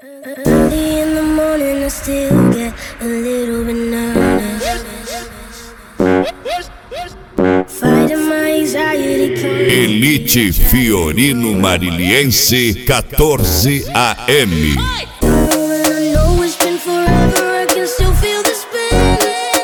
Early in the morning, I still get a little bit nervous. Fighting my anxiety. Elite Fiorino Mariliense 14 AM. I know it's been forever, I can still feel the spin.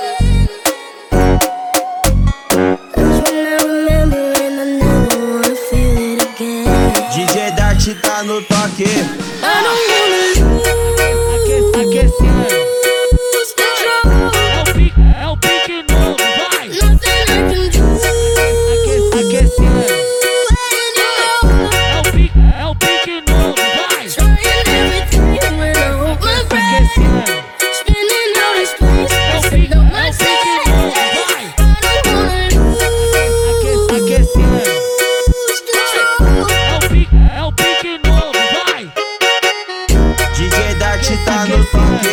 That's when I remember and I never wanna feel it again. DJ Dart tá no toque. I don't wanna Aquecendo. lose control. É o pique novo, vai. Nothing I can do. Aquecendo. When you go, É o pique novo, vai. trying everything when I hold my breath. Aquecendo. Spinning out in space, I say no myself. I don't wanna Aquecendo. lose control. É o pique novo, vai. DJ Dart tá no toque.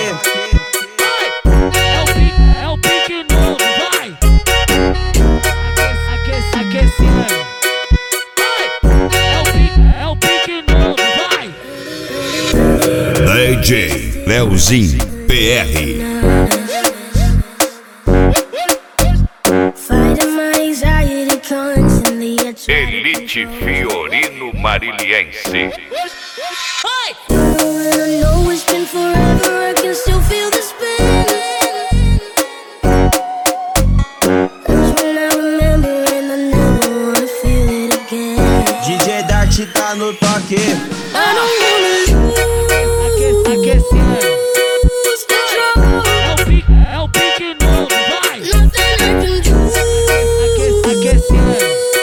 É o pique novo, vai. Aquecendo. É o pique novo, vai. DJ Leozinho PR. Fighting my anxiety constantly. I try Elite Fiorino Mariliense. and I know it's been forever, I can still feel the spin. That's when I remember and I never wanna feel it again. DJ Dart tá no toque. I don't wanna Aquecendo. lose control. É o pique novo, vai. Nothing I can do. Aquecendo.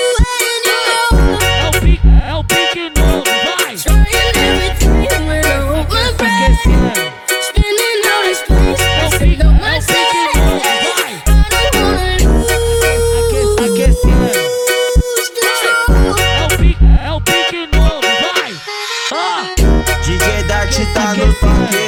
When you go, É o pique novo, vai. trying everything when I hold my breath. Spinning out in space, I say no myself. I don't wanna Aquecendo. lose control. É o pique novo, vai. DJ Dart tá no toque.